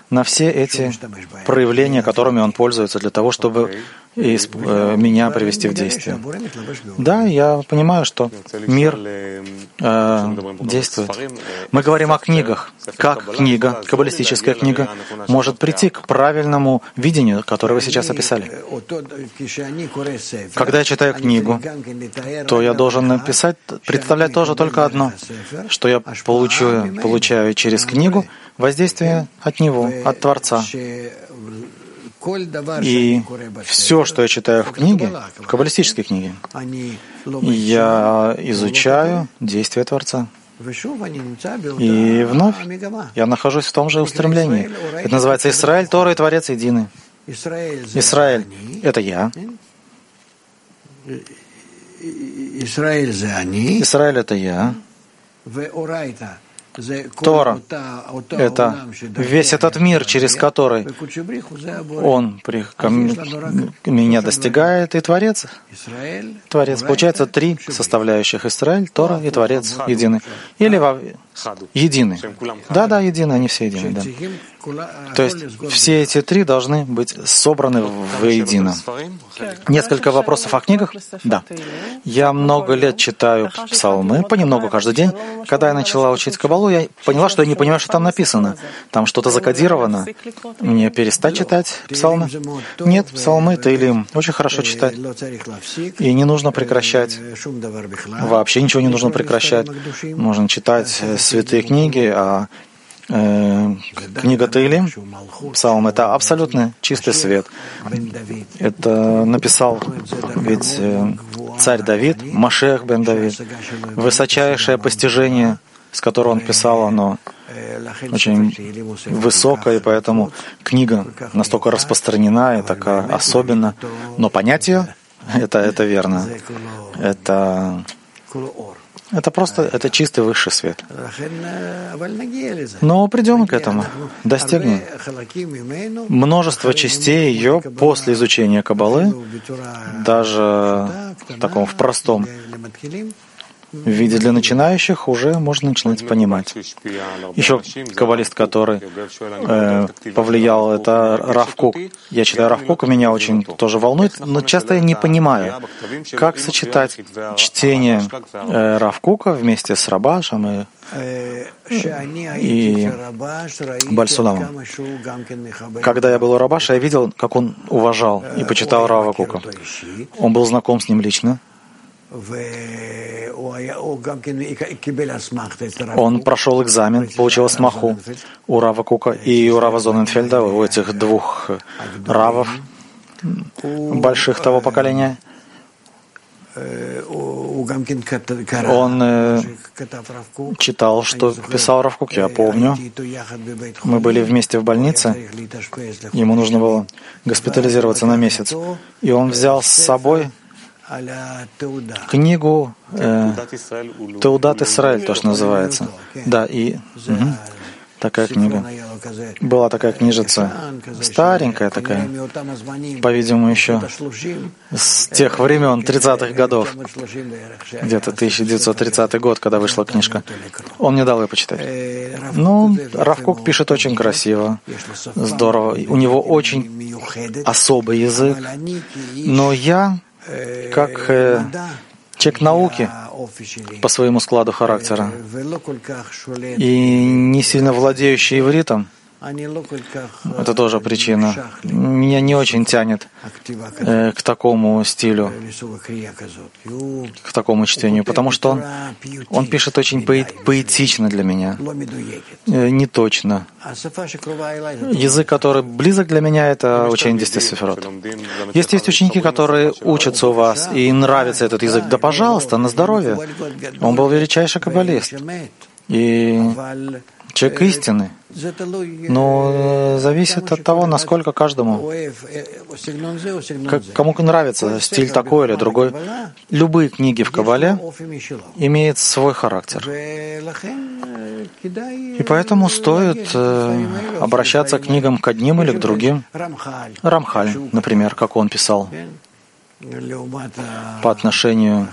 на все эти проявления, которыми он пользуется для того, чтобы из, э, меня привести в действие. Да, я понимаю, что мир э, действует. Мы говорим о книгах. Как книга, каббалистическая книга, может прийти к правильному видению, которое вы сейчас описали. Когда я читаю книгу, то я должен написать, представлять тоже только одно, что я получаю, получаю через книгу воздействие от Него, от Творца. И все, что я читаю в книге, в каббалистической книге, я изучаю действия Творца. И вновь я нахожусь в том же устремлении. Это называется Исраэль, Тора и Творец едины. Израиль — это я. Израиль — это я. Тора — это весь этот мир, через который он меня достигает, и Творец. Творец. Получается три составляющих: Израиль, Тора и Творец едины. Или во... едины. Да, да, едины, они все едины. Да. То есть все эти три должны быть собраны воедино. Несколько вопросов о книгах? Да. Я много лет читаю псалмы, понемногу каждый день. Когда я начала учить Каббалу, я поняла, что я не понимаю, что там написано. Там что-то закодировано. Мне перестать читать псалмы? Нет, псалмы Теилим очень хорошо читать. И не нужно прекращать. Вообще ничего не нужно прекращать. Можно читать святые книги, а э, книга Теилим, псалм — это абсолютно чистый свет. Это написал ведь э, царь Давид, Машиах бен Давид. Высочайшее постижение, с которого он писал, оно очень высокое, и поэтому книга настолько распространена и такая особенна. Но понять ее — это, это верно. Это... Это просто, это чистый высший свет. Но придем к этому, достигнем. Множество частей ее после изучения Каббалы, даже в таком в простом в виде для начинающих, уже можно начинать понимать. Еще каббалист, который э, повлиял, это Рав Кук. Я читаю Рав Кука, меня очень тоже волнует, но часто я не понимаю, как сочетать чтение э, Рав Кука вместе с Рабашем и, и Бальсуламом. Когда я был у Рабаша, я видел, как он уважал и почитал Рава Кука. Он был знаком с ним лично. Он прошел экзамен, получил смаху у Рава Кука и у Рава Зоненфельда, у этих двух равов больших того поколения. Он э, читал, что писал Рав Кук, я помню. Мы были вместе в больнице, ему нужно было госпитализироваться на месяц, и он взял с собой книгу э, Теудат Исраэль, то, что называется. Да, и угу, такая книга. Была такая книжица, старенькая такая, по-видимому, еще с тех времен, тридцатых годов, где-то тысяча девятьсот тридцатый год, когда вышла книжка. Он мне дал ее почитать. Ну, Рав Кук пишет очень красиво, здорово. У него очень особый язык, но я как э, человек науки по своему складу характера и не сильно владеющий ивритом, это тоже причина. Меня не очень тянет э, к такому стилю, к такому чтению, потому что он, он пишет очень поэт, поэтично для меня, э, не точно. Язык, который близок для меня, это учение десяти сефирот. Если есть ученики, которые учатся у вас, и им нравится этот язык, да пожалуйста, на здоровье. Он был величайший каббалист. И человек истины. Но зависит от того, насколько каждому, как, кому нравится стиль такой или другой. Любые книги в Каббале имеют свой характер. И поэтому стоит э, обращаться к книгам к одним или к другим. Рамхаль, например, как он писал. по отношению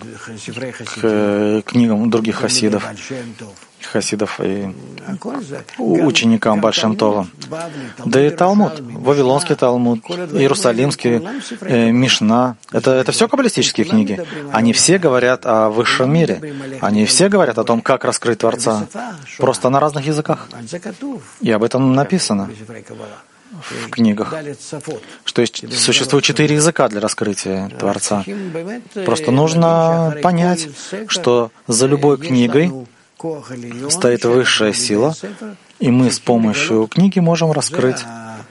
к книгам других хасидов, хасидов и ученикам Бааль Шем Това. Да и Талмуд, Вавилонский Талмуд, Иерусалимский, э, Мишна. Это, это все каббалистические книги. Они все говорят о высшем мире. Они все говорят о том, как раскрыть Творца. Просто на разных языках. И об этом написано в книгах, что есть, существует четыре языка для раскрытия Творца. Просто нужно понять, что за любой книгой стоит высшая сила, и мы с помощью книги можем раскрыть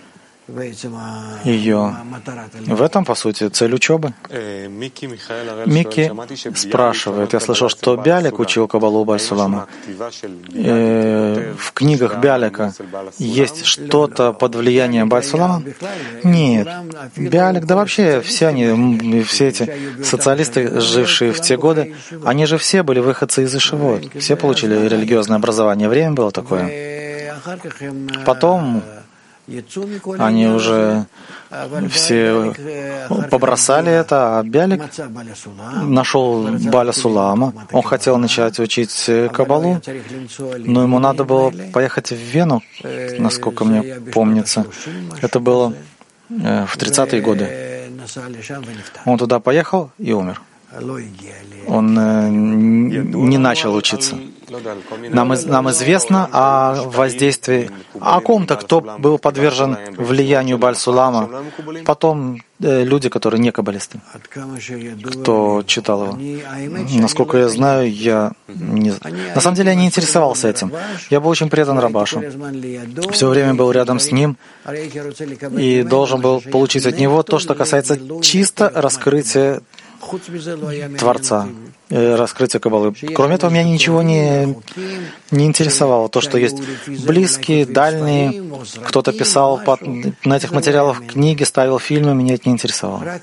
ее. В этом, по сути, цель учебы. Микки спрашивает, я слышал, что Бялик учил Кабалу у Бааль Сулама. Э, в книгах Бялика есть что-то под влиянием Бааль Сулама? Нет. Бялик, да вообще все они, все эти социалисты, жившие в те годы, они же все были выходцы из Ешивот. Все получили религиозное образование. Время было такое. Потом они уже все побросали это, а Бялик нашел Бааля Сулама. Он хотел начать учить Кабалу, но ему надо было поехать в Вену, насколько мне помнится. Это было в тридцатые годы. Он туда поехал и умер. Он не начал учиться. Нам, нам известно о воздействии, о ком-то, кто был подвержен влиянию Бааль Сулама. Потом э, люди, которые не каббалисты, кто читал его. Насколько я знаю, я не... на самом деле я не интересовался этим. Я был очень предан Рабашу. Все время был рядом с ним и должен был получить от него то, что касается чисто раскрытия Творца, раскрытия Каббалы. Кроме этого, меня ничего не, не интересовало. То, что есть близкие, дальние, кто-то писал по, на этих материалах книги, ставил фильмы, меня это не интересовало.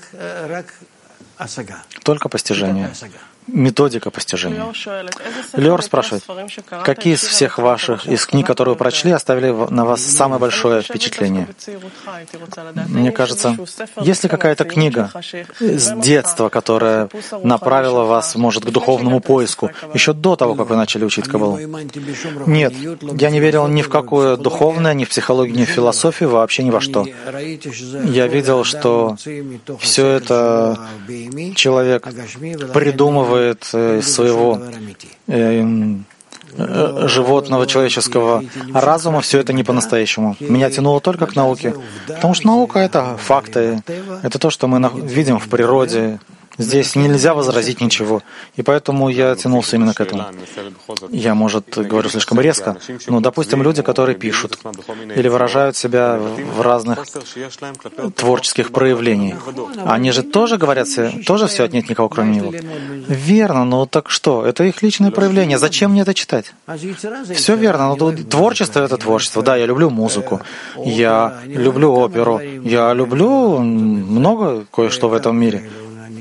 Только постижение. Методика постижения. Леор спрашивает, какие из всех ваших, из книг, которые вы прочли, оставили на вас самое большое впечатление? Мне кажется, есть ли какая-то книга с детства, которая направила вас, может, к духовному поиску, еще до того, как вы начали учить Кабалу? Нет, я не верил ни в какое духовное, ни в психологию, ни в философию, вообще ни во что. Я видел, что все это человек придумывает из своего э, э, животного, человеческого разума, все это не по-настоящему. Меня тянуло только к науке, потому что наука — это факты, это то, что мы видим в природе. Здесь нельзя возразить ничего. И поэтому я тянулся именно к этому. Я, может, говорю слишком резко, но, допустим, люди, которые пишут или выражают себя в разных творческих проявлениях, они же тоже говорят, тоже все от нет никого, кроме него. Верно, но так что? Это их личное проявление. Зачем мне это читать? Все верно, но творчество — это творчество. Да, я люблю музыку, я люблю оперу, я люблю много кое-что в этом мире.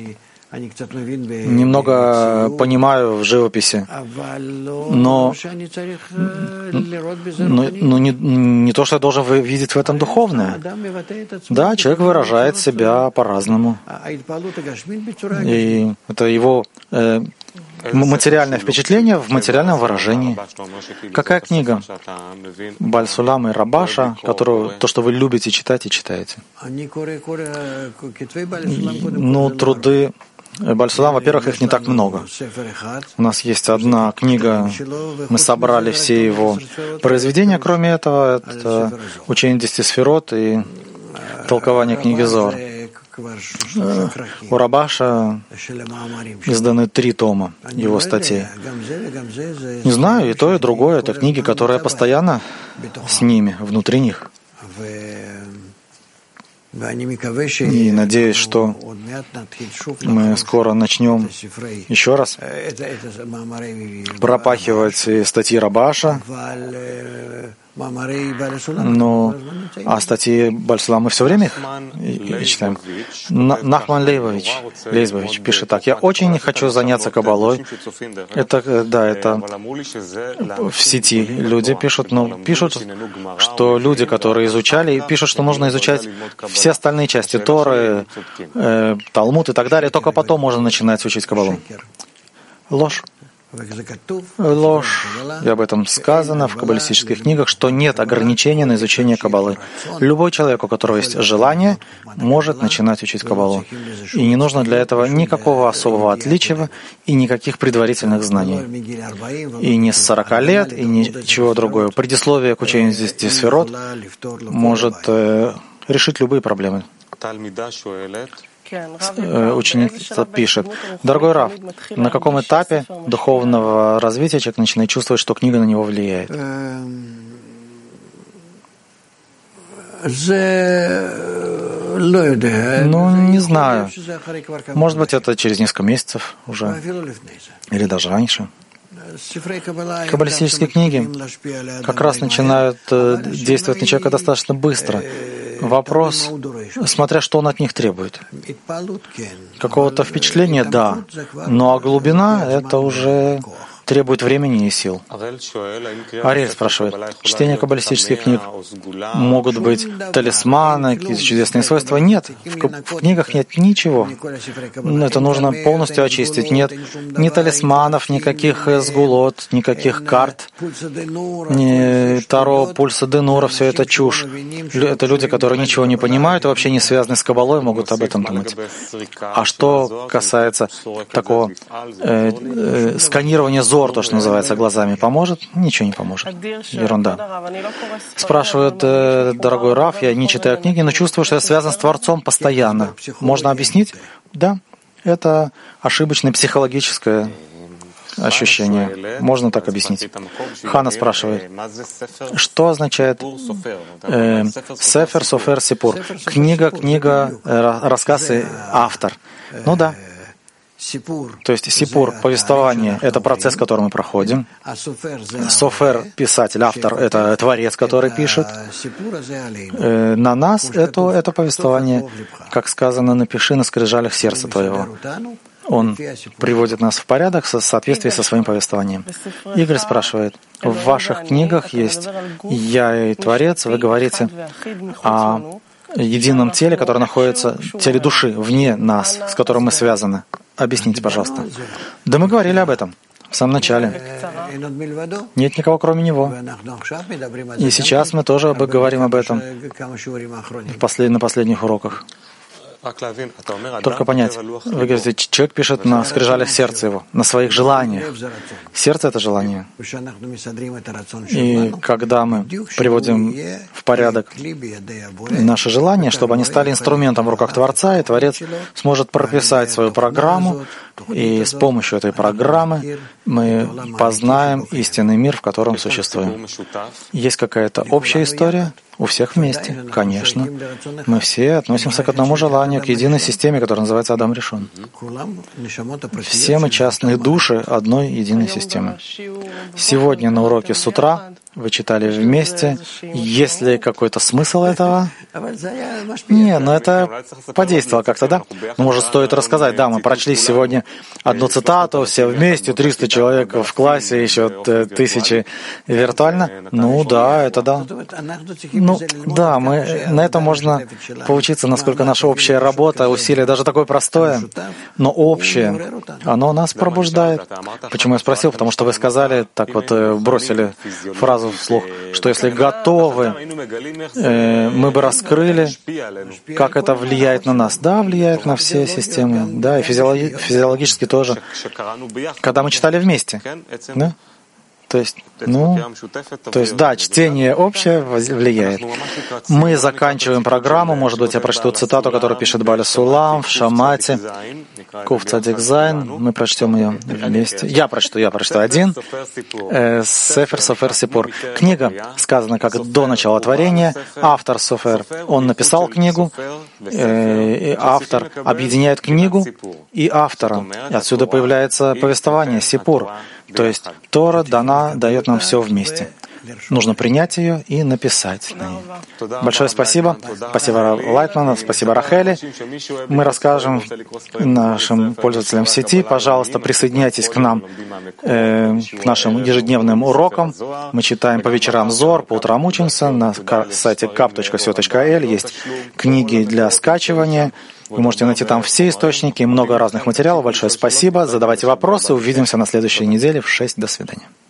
Немного понимаю в живописи, но, но, но не, не то, что я должен видеть в этом духовное. Да, человек выражает себя по-разному. И это его э, материальное впечатление в материальном выражении. Какая книга? Бааль Сулама и Рабаша, которую, то, что вы любите читать и читаете. Ну, труды Бааль Сулам, во-первых, их не так много. У нас есть одна книга, мы собрали все его произведения, кроме этого, это «Учение десяти сферот» и толкование книги Зоар. У Рабаша изданы три тома его статей. Не знаю, и то, и другое. Это книги, которые постоянно с ними, внутри них. И надеюсь, что мы скоро начнем еще раз пропахивать статьи Рабаша, Ну, а статьи Баль-Сулам мы все время их и читаем. Нахман Лейбович, Лейбович пишет так: «Я очень хочу заняться каббалой». Это, да, это в сети люди пишут, но пишут, что люди, которые изучали, пишут, что нужно изучать все остальные части Торы, э, Талмуд и так далее, только потом можно начинать учить каббалу. Ложь. Ложь. И об этом сказано в каббалистических книгах, что нет ограничения на изучение каббалы. Любой человек, у которого есть желание, может начинать учить каббалу. И не нужно для этого никакого особого отличия и никаких предварительных знаний. И не с сорока лет, и ничего другого. Предисловие к учению здесь сферот может э, решить любые проблемы. Ученица пишет: «Дорогой Рав, на каком этапе духовного развития человек начинает чувствовать, что книга на него влияет?» Ну, не знаю. Может быть, это через несколько месяцев уже, или даже раньше. Каббалистические книги как раз начинают действовать на человека достаточно быстро. Вопрос, смотря что он от них требует. Какого-то впечатления, да, но а глубина — это уже требует времени и сил. Ариэль спрашивает: чтение каббалистических книг могут быть талисманы, какие-то чудесные свойства? Нет, в, в книгах нет ничего. Это нужно полностью очистить. Нет ни талисманов, никаких сгулот, никаких карт, ни Таро, пульса Денура, все это чушь. Это люди, которые ничего не понимают и вообще не связаны с каббалой, могут об этом думать. А что касается такого э, э, сканирования зор, то, что называется, глазами, поможет? Ничего не поможет. Ерунда. Спрашивают: э, дорогой Рав, я не читаю книги, но чувствую, что я связан с Творцом постоянно. Можно объяснить? Да. Это ошибочное психологическое ощущение. Можно так объяснить. Хана спрашивает: что означает э, Сефер, Софер, Сипур? Книга, книга, э, рассказ и автор. Ну да. То есть сипур, повествование — это процесс, который мы проходим. Софер, писатель, автор — это творец, который пишет. На нас это, это повествование, как сказано: «Напиши на скрижалях сердца твоего». Он приводит нас в порядок в соответствии со своим повествованием. Игорь спрашивает: в ваших книгах есть «Я и Творец», вы говорите о едином теле, которое находится, теле души, вне нас, с которым мы связаны. Объясните, пожалуйста. Да мы говорили об этом в самом начале. Нет никого, кроме Него. И сейчас мы тоже говорим об этом в послед... на последних уроках. Только понять. Вы говорите, человек пишет на скрижалях сердца его, на своих желаниях. Сердце — это желание. И когда мы приводим в порядок наши желания, чтобы они стали инструментом в руках Творца, и Творец сможет прописать свою программу, и с помощью этой программы мы познаем истинный мир, в котором существуем. Есть какая-то общая история? У всех вместе, конечно. Мы все относимся к одному желанию, к единой системе, которая называется Адам Ришон. Все мы частные души одной единой системы. Сегодня на уроке с утра вы читали вместе. Есть ли какой-то смысл этого? Не, но это подействовало как-то, да? Ну, может, стоит рассказать. Да, мы прочли сегодня одну цитату, все вместе, триста человек в классе, еще тысячи виртуально. Ну да, это да. Ну да, мы, на этом можно поучиться, насколько наша общая работа, усилие, даже такое простое, но общее, оно нас пробуждает. Почему я спросил? Потому что вы сказали, так вот бросили фразу вслух, что если готовы, э, мы бы раскрыли, как это влияет на нас. Да, влияет на все системы, да, и физиологи- физиологически тоже. Когда мы читали вместе, да? То есть, ну, то есть, да, чтение общее влияет. Мы заканчиваем программу, может быть, я прочту цитату, которую пишет Баль-Сулам в Шамате, Кув Цадик Зайн, мы прочтем ее вместе. Я прочту, я прочту один. Сефер, Софер, Сипур. Книга сказана как до начала творения. Автор Софер, он написал книгу, и автор объединяет книгу и автора. И отсюда появляется повествование, Сипур. То есть Тора дана, дает нам все вместе. нужно принять ее и написать на ней. Большое спасибо. Спасибо Лайтману, спасибо Рахели. Мы расскажем нашим пользователям в сети. Пожалуйста, присоединяйтесь к нам, э, к нашим ежедневным урокам. Мы читаем по вечерам Зор, по утрам учимся. На сайте кап точка сё точка эл есть книги для скачивания. Вы можете найти там все источники и много разных материалов. Большое спасибо. Задавайте вопросы. Увидимся на следующей неделе в шесть. До свидания.